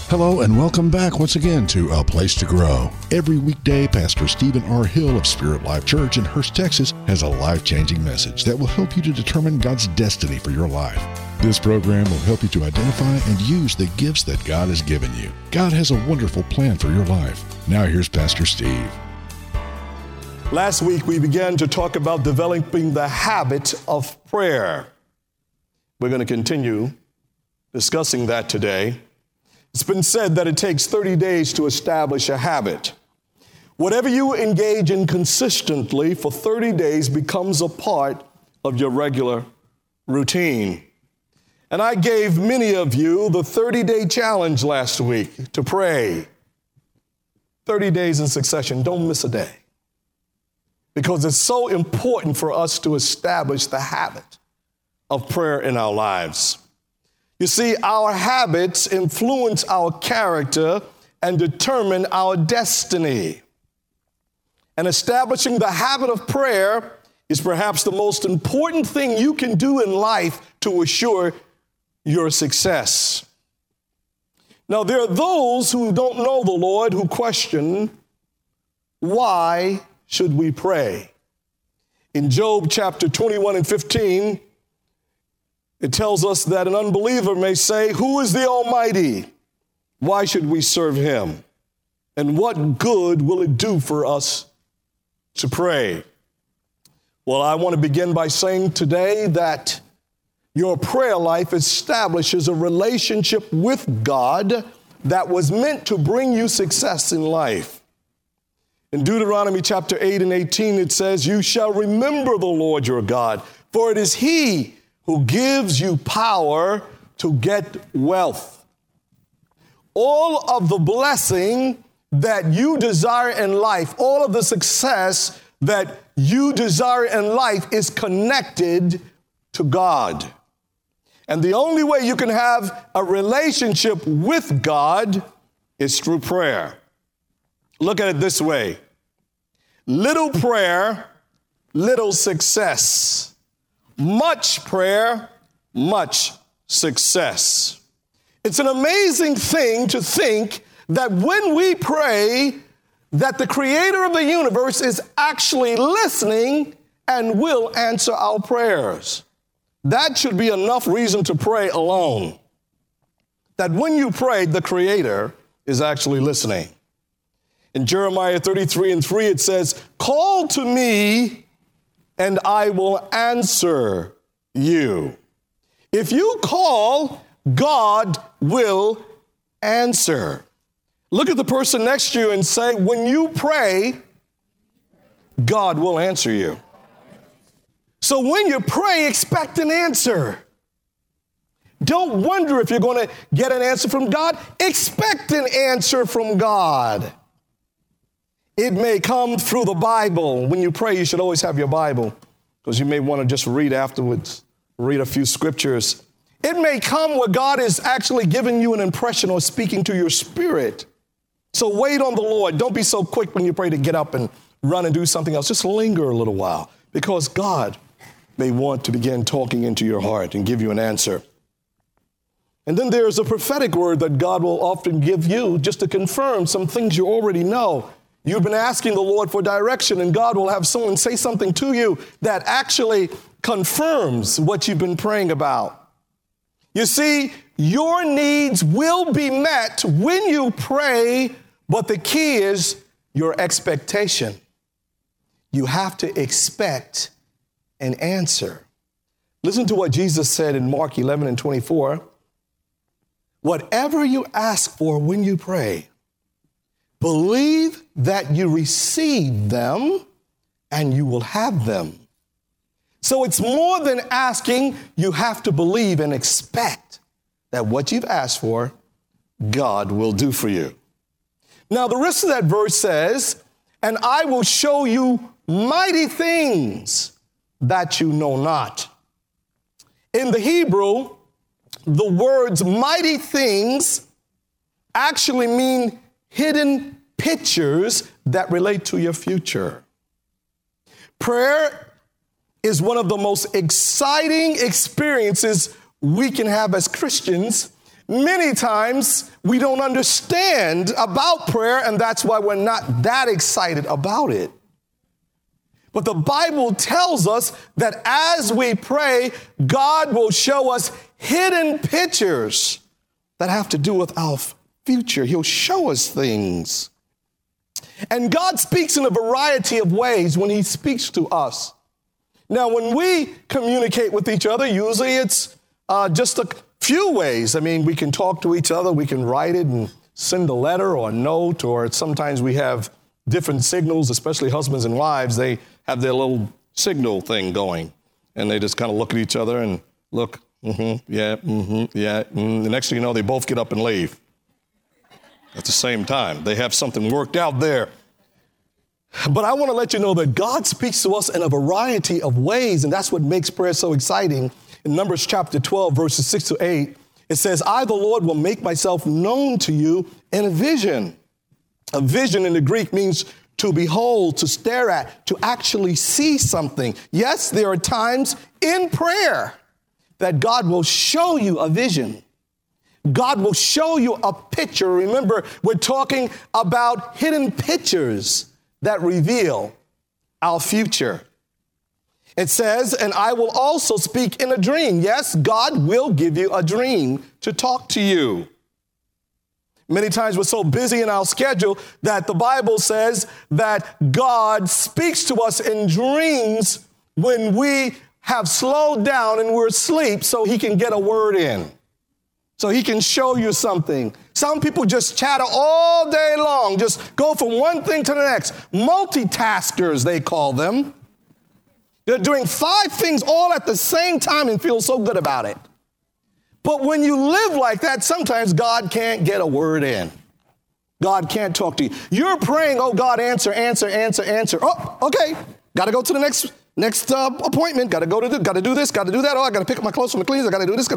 Hello and welcome back once again to A Place to Grow. Every weekday, Pastor Stephen R. Hill of Spirit Life Church in Hurst, Texas, has a life-changing message that will help you to determine God's destiny for your life. This program will help you to identify and use the gifts that God has given you. God has a wonderful plan for your life. Now here's Pastor Steve. Last week, we began to talk about developing the habit of prayer. We're going to continue discussing that today. It's been said that it takes 30 days to establish a habit. Whatever you engage in consistently for 30 days becomes a part of your regular routine. And I gave many of you the 30-day challenge last week to pray. 30 days in succession. Don't miss a day. Because it's so important for us to establish the habit of prayer in our lives. You see, our habits influence our character and determine our destiny. And establishing the habit of prayer is perhaps the most important thing you can do in life to assure your success. Now, there are those who don't know the Lord who question, why should we pray? In Job chapter 21 and 15, it tells us that an unbeliever may say, who is the Almighty? Why should we serve him? And what good will it do for us to pray? Well, I want to begin by saying today that your prayer life establishes a relationship with God that was meant to bring you success in life. In Deuteronomy chapter 8 and 18, it says, you shall remember the Lord your God, for it is he who gives you power to get wealth. All of the blessing that you desire in life, all of the success that you desire in life is connected to God. And the only way you can have a relationship with God is through prayer. Look at it this way. Little prayer, little success. Much prayer, much success. It's an amazing thing to think that when we pray, that the creator of the universe is actually listening and will answer our prayers. That should be enough reason to pray alone. That when you pray, the creator is actually listening. In Jeremiah 33 and 3, it says, call to me and I will answer you. If you call, God will answer. Look at the person next to you and say, when you pray, God will answer you. So when you pray, expect an answer. Don't wonder if you're going to get an answer from God. Expect an answer from God. It may come through the Bible. When you pray, you should always have your Bible because you may want to just read afterwards, read a few scriptures. It may come where God is actually giving you an impression or speaking to your spirit. So wait on the Lord. Don't be so quick when you pray to get up and run and do something else. Just linger a little while because God may want to begin talking into your heart and give you an answer. And then there's a prophetic word that God will often give you just to confirm some things you already know. You've been asking the Lord for direction, and God will have someone say something to you that actually confirms what you've been praying about. You see, your needs will be met when you pray, but the key is your expectation. You have to expect an answer. Listen to what Jesus said in Mark 11 and 24. Whatever you ask for when you pray, believe that you receive them and you will have them. So it's more than asking. You have to believe and expect that what you've asked for, God will do for you. Now, the rest of that verse says, and I will show you mighty things that you know not. In the Hebrew, the words mighty things actually mean hidden pictures that relate to your future. Prayer is one of the most exciting experiences we can have as Christians Many times we don't understand about prayer, and that's why we're not that excited about it. But the Bible tells us that as we pray, God will show us hidden pictures that have to do with our future. He'll show us things. And God speaks in a variety of ways when he speaks to us. Now, when we communicate with each other, usually it's just a few ways. I mean, we can talk to each other, we can write it and send a letter or a note, or sometimes we have different signals, especially husbands and wives. They have their little signal thing going, and they just kind of look at each other and look, yeah. The next thing you know, they both get up and leave at the same time. They have something worked out there. But I want to let you know that God speaks to us in a variety of ways, and that's what makes prayer so exciting. In Numbers chapter 12, verses 6 to 8, it says, I, the Lord, will make myself known to you in a vision. A vision in the Greek means to behold, to stare at, to actually see something. Yes, there are times in prayer that God will show you a vision. God will show you a picture. Remember, we're talking about hidden pictures that reveal our future. It says, and I will also speak in a dream. Yes, God will give you a dream to talk to you. Many times we're so busy in our schedule that the Bible says that God speaks to us in dreams when we have slowed down and we're asleep, so he can get a word in, so he can show you something. Some people just chatter all day long, just go from one thing to the next. Multitaskers, they call them. They're doing 5 things all at the same time and feel so good about it. But when you live like that, sometimes God can't get a word in. God can't talk to you. You're praying, oh God, answer. Oh, okay, got to go to the next appointment. Got to do this, got to do that. Oh, I got to pick up my clothes from the cleaners. I got to do this.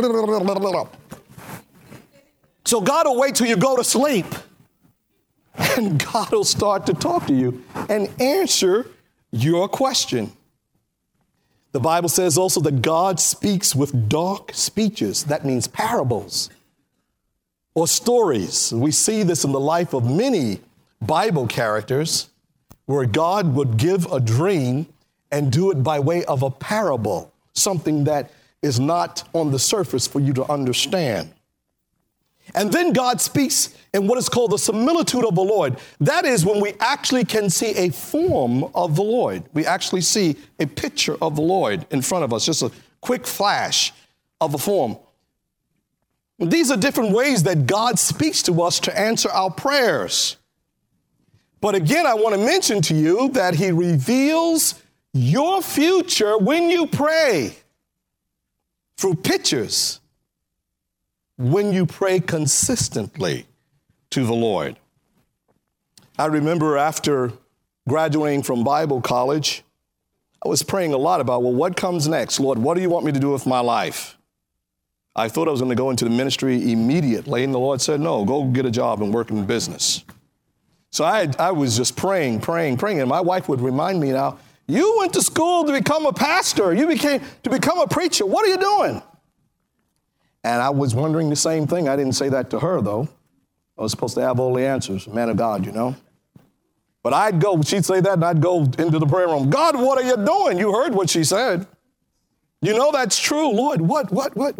So God will wait till you go to sleep, and God will start to talk to you and answer your question. The Bible says also that God speaks with dark speeches. That means parables or stories. We see this in the life of many Bible characters where God would give a dream and do it by way of a parable, something that is not on the surface for you to understand. And then God speaks in what is called the similitude of the Lord. That is when we actually can see a form of the Lord. We actually see a picture of the Lord in front of us, just a quick flash of a form. These are different ways that God speaks to us to answer our prayers. But again, I want to mention to you that he reveals your future when you pray through pictures, when you pray consistently to the Lord. I remember after graduating from Bible college, I was praying a lot about, well, what comes next? Lord, what do you want me to do with my life? I thought I was going to go into the ministry immediately, and the Lord said, no, go get a job and work in business. So I was just praying, and my wife would remind me now, you went to school to become a pastor. You became to become a preacher. What are you doing? And I was wondering the same thing. I didn't say that to her, though. I was supposed to have all the answers, man of God, you know. But I'd go, she'd say that, and I'd go into the prayer room. God, what are you doing? You heard what she said. You know that's true. Lord, what?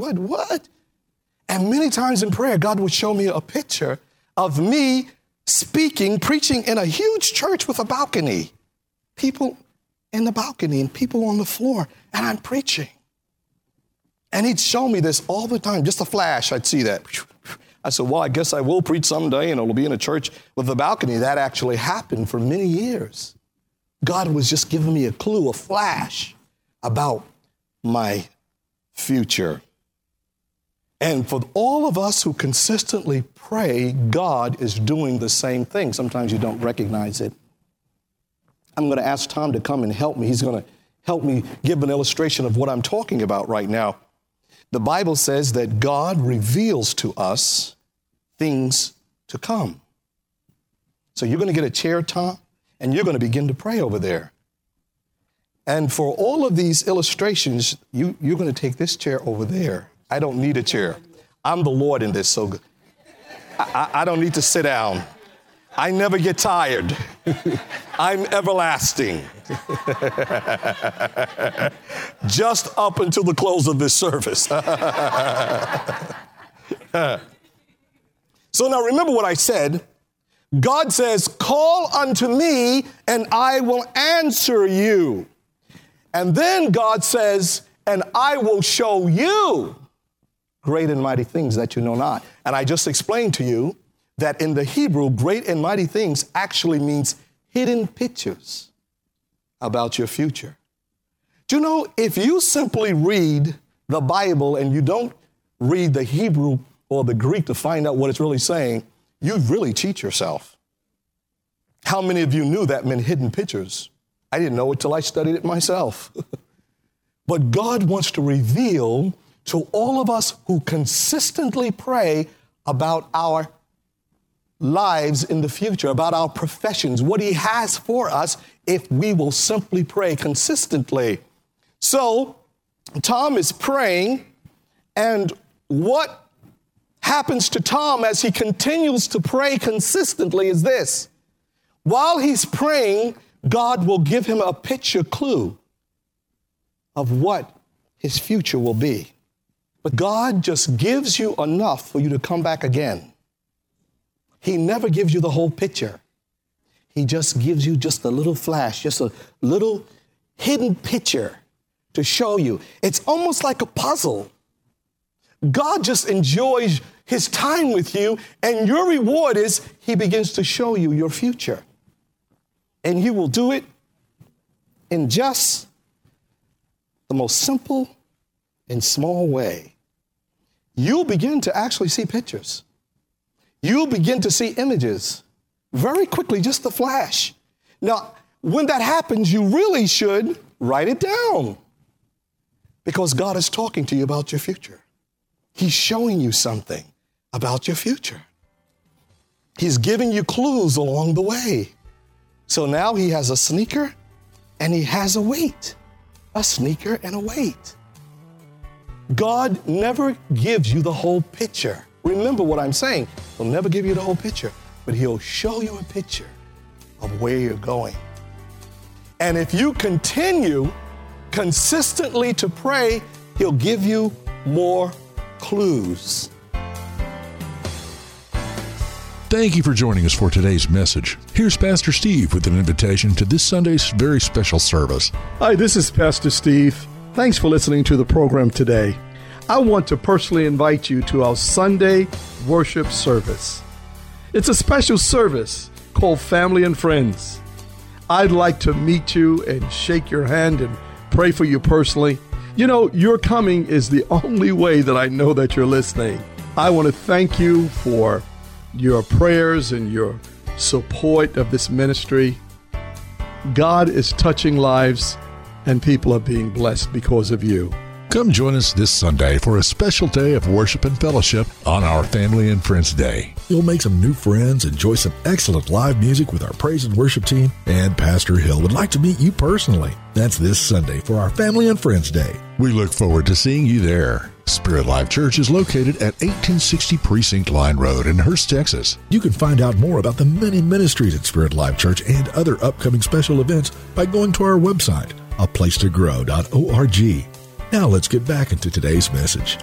And many times in prayer, God would show me a picture of me speaking, preaching in a huge church with a balcony. People in the balcony and people on the floor, and I'm preaching. And he'd show me this all the time, just a flash, I'd see that. I said, well, I guess I will preach someday, and it'll be in a church with a balcony. That actually happened for many years. God was just giving me a clue, a flash about my future. And for all of us who consistently pray, God is doing the same thing. Sometimes you don't recognize it. I'm going to ask Tom to come and help me. He's going to help me give an illustration of what I'm talking about right now. The Bible says that God reveals to us things to come. So you're going to get a chair, Tom, and you're going to begin to pray over there. And for all of these illustrations, you're going to take this chair over there. I don't need a chair. I'm the Lord in this, so I don't need to sit down. I never get tired. I'm everlasting. Just up until the close of this service. So now remember what I said. God says, call unto me and I will answer you. And then God says, and I will show you great and mighty things that you know not. And I just explained to you that in the Hebrew, great and mighty things actually means hidden pictures about your future. Do you know, if you simply read the Bible and you don't read the Hebrew or the Greek to find out what it's really saying, you really cheat yourself. How many of you knew that meant hidden pictures? I didn't know it till I studied it myself. But God wants to reveal to all of us who consistently pray about our lives in the future, about our professions, what he has for us if we will simply pray consistently. So Tom is praying, and what happens to Tom as he continues to pray consistently is this. While he's praying, God will give him a picture clue of what his future will be. But God just gives you enough for you to come back again. He never gives you the whole picture. He just gives you just a little flash, just a little hidden picture to show you. It's almost like a puzzle. God just enjoys his time with you, and your reward is he begins to show you your future. And he will do it in just the most simple and small way. You'll begin to actually see pictures. You'll begin to see images very quickly, just a flash. Now, when that happens, you really should write it down because God is talking to you about your future. He's showing you something about your future. He's giving you clues along the way. So now he has a sneaker and he has a weight, a sneaker and a weight. God never gives you the whole picture. Remember what I'm saying. He'll never give you the whole picture, but he'll show you a picture of where you're going. And if you continue consistently to pray, he'll give you more clues. Thank you for joining us for today's message. Here's Pastor Steve with an invitation to this Sunday's very special service. Hi, this is Pastor Steve. Thanks for listening to the program today. I want to personally invite you to our Sunday worship service. It's a special service called Family and Friends. I'd like to meet you and shake your hand and pray for you personally. You know, your coming is the only way that I know that you're listening. I want to thank you for your prayers and your support of this ministry. God is touching lives and people are being blessed because of you. Come join us this Sunday for a special day of worship and fellowship on our Family and Friends Day. You'll make some new friends, enjoy some excellent live music with our praise and worship team, and Pastor Hill would like to meet you personally. That's this Sunday for our Family and Friends Day. We look forward to seeing you there. Spirit Life Church is located at 1860 Precinct Line Road in Hurst, Texas. You can find out more about the many ministries at Spirit Life Church and other upcoming special events by going to our website, aplacetogrow.org. Now let's get back into today's message.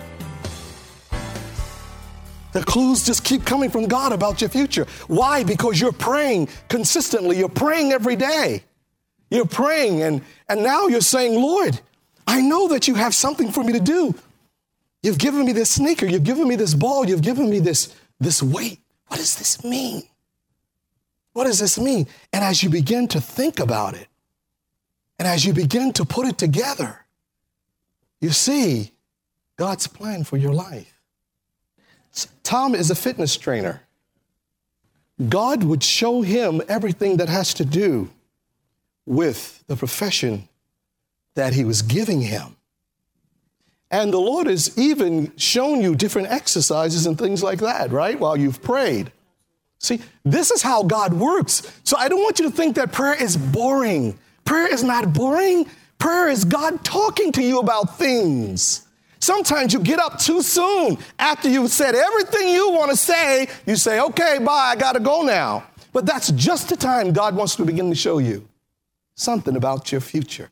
The clues just keep coming from God about your future. Why? Because you're praying consistently. You're praying every day. You're praying, and now you're saying, Lord, I know that you have something for me to do. You've given me this sneaker. You've given me this ball. You've given me this weight. What does this mean? What does this mean? And as you begin to think about it, and as you begin to put it together, you see God's plan for your life. Tom is a fitness trainer. God would show him everything that has to do with the profession that he was giving him. And the Lord has even shown you different exercises and things like that, right? While you've prayed. See, this is how God works. So I don't want you to think that prayer is boring. Prayer is not boring. Prayer is God talking to you about things. Sometimes you get up too soon. After you've said everything you want to say, you say, okay, bye, I got to go now. But that's just the time God wants to begin to show you something about your future.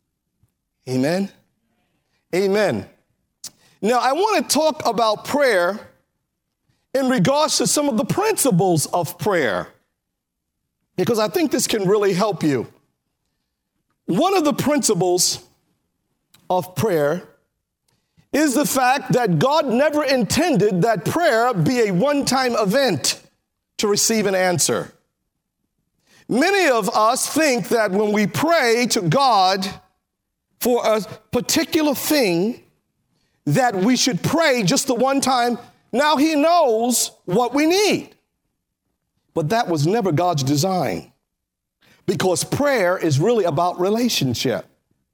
Amen? Amen. Now, I want to talk about prayer in regards to some of the principles of prayer, because I think this can really help you. One of the principles of prayer is the fact that God never intended that prayer be a one-time event to receive an answer. Many of us think that when we pray to God for a particular thing, that we should pray just the one time. Now he knows what we need. But that was never God's design, because prayer is really about relationship.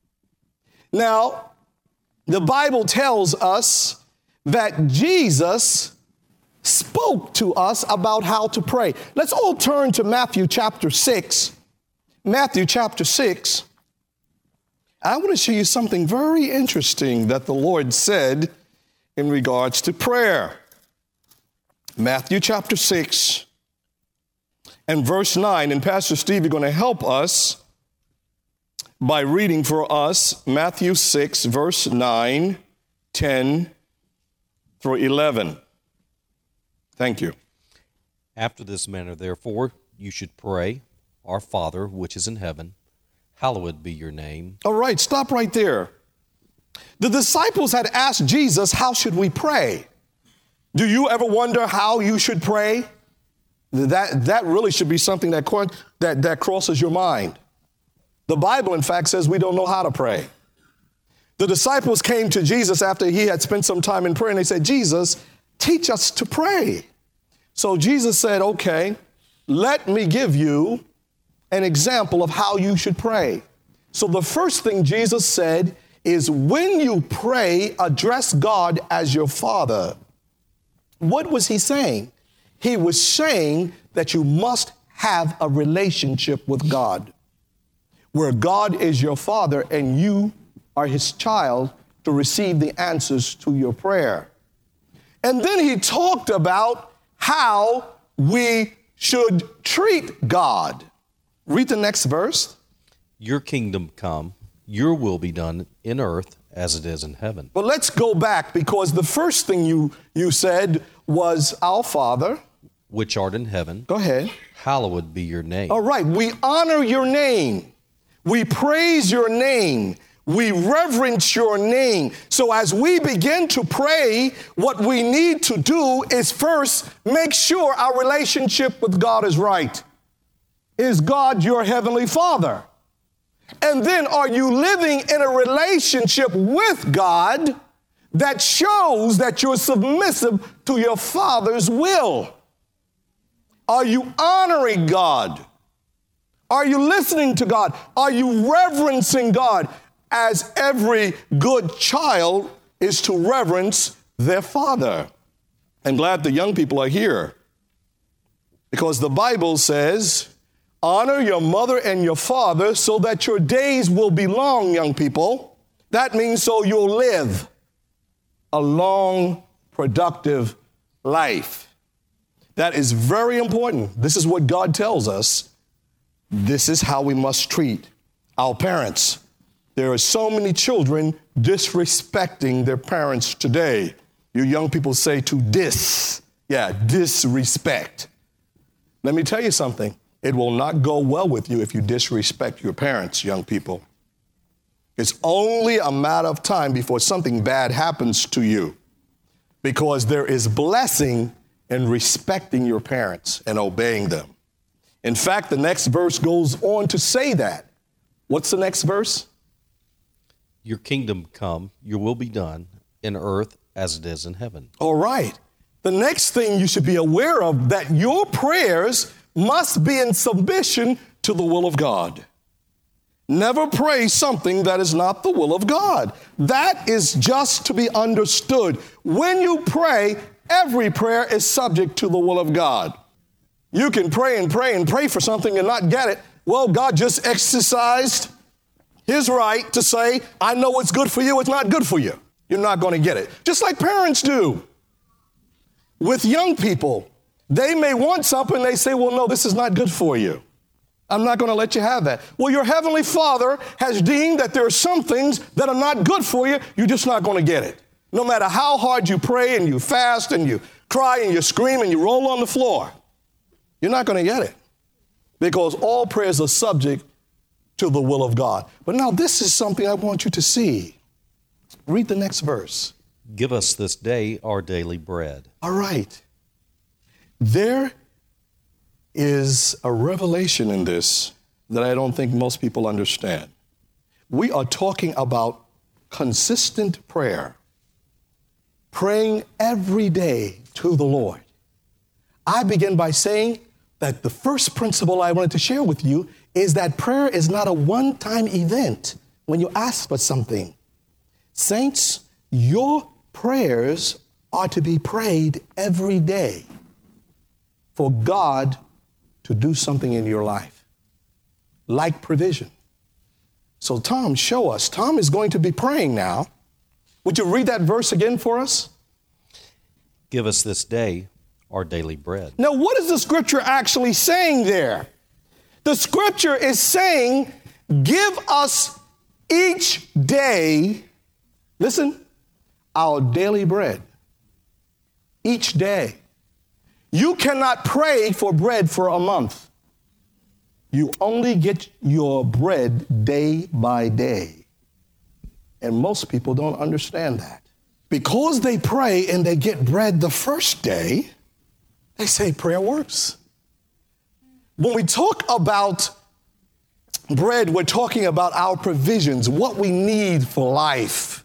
Now, the Bible tells us that Jesus spoke to us about how to pray. Let's all turn to Matthew chapter 6. Matthew chapter 6. I want to show you something very interesting that the Lord said in regards to prayer. Matthew chapter 6 and verse 9. And Pastor Steve, you're going to help us by reading for us Matthew 6, verse 9, 10 through 11. Thank you. After this manner, therefore, you should pray, Our Father, which is in heaven, hallowed be your name. All right, stop right there. The disciples had asked Jesus, how should we pray? Do you ever wonder how you should pray? That really should be something that crosses your mind. The Bible, in fact, says we don't know how to pray. The disciples came to Jesus after he had spent some time in prayer, and they said, Jesus, teach us to pray. So Jesus said, okay, let me give you an example of how you should pray. So the first thing Jesus said is, when you pray, address God as your Father. What was he saying? He was saying that you must have a relationship with God, where God is your Father and you are his child to receive the answers to your prayer. And then he talked about how we should treat God. Read the next verse. Your kingdom come, your will be done in earth as it is in heaven. But let's go back, because the first thing you said was, our Father, which art in heaven. Go ahead. Hallowed be your name. All right, we honor your name. We praise your name. We reverence your name. So as we begin to pray, what we need to do is first make sure our relationship with God is right. Is God your heavenly Father? And then, are you living in a relationship with God that shows that you're submissive to your Father's will? Are you honoring God? Are you listening to God? Are you reverencing God? As every good child is to reverence their father. I'm glad the young people are here, because the Bible says, honor your mother and your father so that your days will be long, young people. That means so you'll live a long, productive life. That is very important. This is what God tells us. This is how we must treat our parents. There are so many children disrespecting their parents today. You young people say to disrespect. Let me tell you something. It will not go well with you if you disrespect your parents, young people. It's only a matter of time before something bad happens to you, because there is blessing in respecting your parents and obeying them. In fact, the next verse goes on to say that. What's the next verse? Your kingdom come, your will be done in earth as it is in heaven. All right. The next thing you should be aware of, that your prayers must be in submission to the will of God. Never pray something that is not the will of God. That is just to be understood. When you pray, every prayer is subject to the will of God. You can pray and pray and pray for something and not get it. Well, God just exercised his right to say, I know what's good for you, it's not good for you. You're not going to get it. Just like parents do with young people. They may want something, they say, well, no, this is not good for you. I'm not going to let you have that. Well, your Heavenly Father has deemed that there are some things that are not good for you. You're just not going to get it. No matter how hard you pray and you fast and you cry and you scream and you roll on the floor, you're not going to get it. Because all prayers are subject to the will of God. But now this is something I want you to see. Read the next verse. Give us this day our daily bread. All right. There is a revelation in this that I don't think most people understand. We are talking about consistent prayer, praying every day to the Lord. I begin by saying that the first principle I wanted to share with you is that prayer is not a one-time event when you ask for something. Saints, your prayers are to be prayed every day for God to do something in your life, like provision. So Tom, show us. Tom is going to be praying now. Would you read that verse again for us? Give us this day our daily bread. Now, what is the scripture actually saying there? The scripture is saying, give us each day, listen, our daily bread. Each day. You cannot pray for bread for a month. You only get your bread day by day. And most people don't understand that. Because they pray and they get bread the first day, they say prayer works. When we talk about bread, we're talking about our provisions, what we need for life.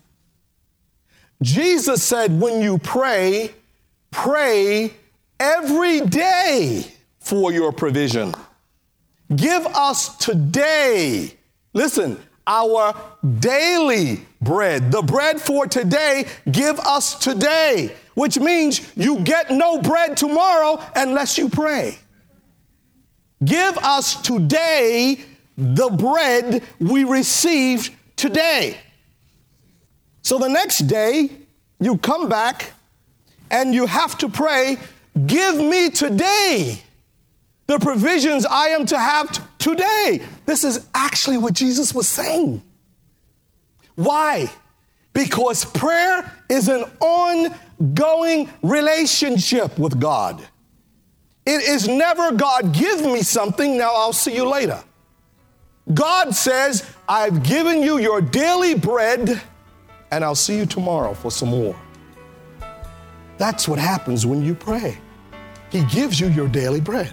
Jesus said, when you pray, pray every day for your provision. Give us today, listen, our daily bread. The bread for today, give us today, which means you get no bread tomorrow unless you pray. Give us today the bread we received today. So the next day, you come back and you have to pray, give me today the provisions I am to have today. This is actually what Jesus was saying. Why? Because prayer is an ongoing relationship with God. It is never, God, give me something, now I'll see you later. God says, I've given you your daily bread, and I'll see you tomorrow for some more. That's what happens when you pray. He gives you your daily bread.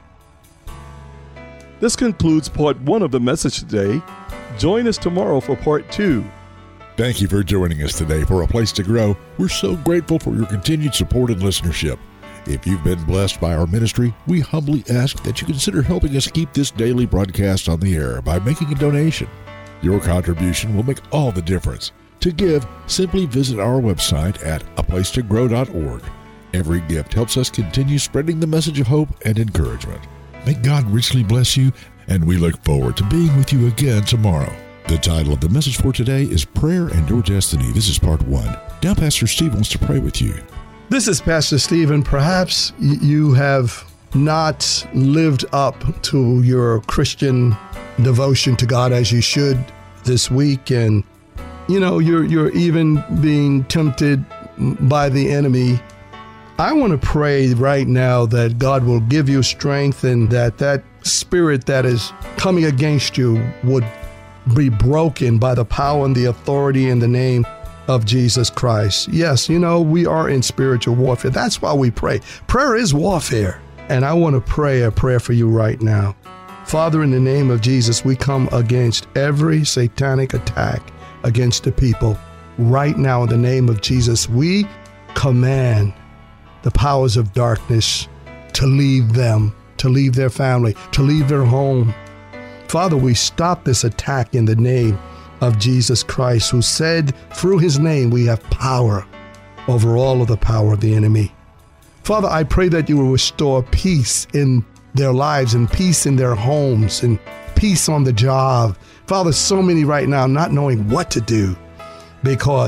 This concludes part 1 of the message today. Join us tomorrow for part 2. Thank you for joining us today for A Place to Grow. We're so grateful for your continued support and listenership. If you've been blessed by our ministry, we humbly ask that you consider helping us keep this daily broadcast on the air by making a donation. Your contribution will make all the difference. To give, simply visit our website at aplacetogrow.org. Every gift helps us continue spreading the message of hope and encouragement. May God richly bless you, and we look forward to being with you again tomorrow. The title of the message for today is Prayer and Your Destiny. This is part 1. Now Pastor Steve wants to pray with you. This is Pastor Steve, and perhaps you have not lived up to your Christian devotion to God as you should this week, and you're even being tempted by the enemy. I want to pray right now that God will give you strength, and that spirit that is coming against you would be broken by the power and the authority in the name of Jesus Christ. Yes, we are in spiritual warfare. That's why we pray. Prayer is warfare. And I want to pray a prayer for you right now. Father, in the name of Jesus, we come against every satanic attack against the people. Right now, in the name of Jesus, we command the powers of darkness to leave them, to leave their family, to leave their home. Father, we stop this attack in the name of Jesus Christ, who said through his name we have power over all of the power of the enemy. Father, I pray that you will restore peace in their lives and peace in their homes and peace on the job. Father, so many right now not knowing what to do because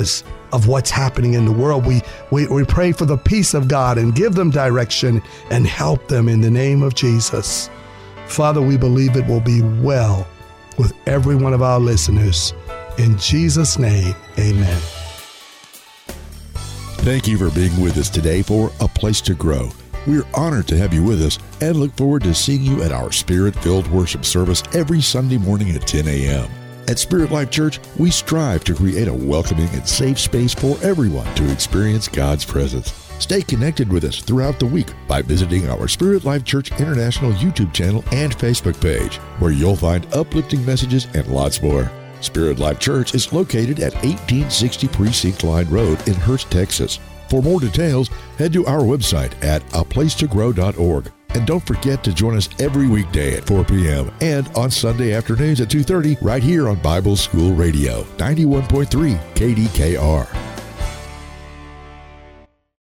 of what's happening in the world. We pray for the peace of God and give them direction and help them in the name of Jesus. Father, we believe it will be well with every one of our listeners. In Jesus' name, amen. Thank you for being with us today for A Place to Grow. We're honored to have you with us and look forward to seeing you at our Spirit-filled worship service every Sunday morning at 10 a.m. At Spirit Life Church, we strive to create a welcoming and safe space for everyone to experience God's presence. Stay connected with us throughout the week by visiting our Spirit Life Church International YouTube channel and Facebook page, where you'll find uplifting messages and lots more. Spirit Life Church is located at 1860 Precinct Line Road in Hurst, Texas. For more details, head to our website at aplacetogrow.org. And don't forget to join us every weekday at 4 p.m. and on Sunday afternoons at 2:30 right here on Bible School Radio, 91.3 KDKR.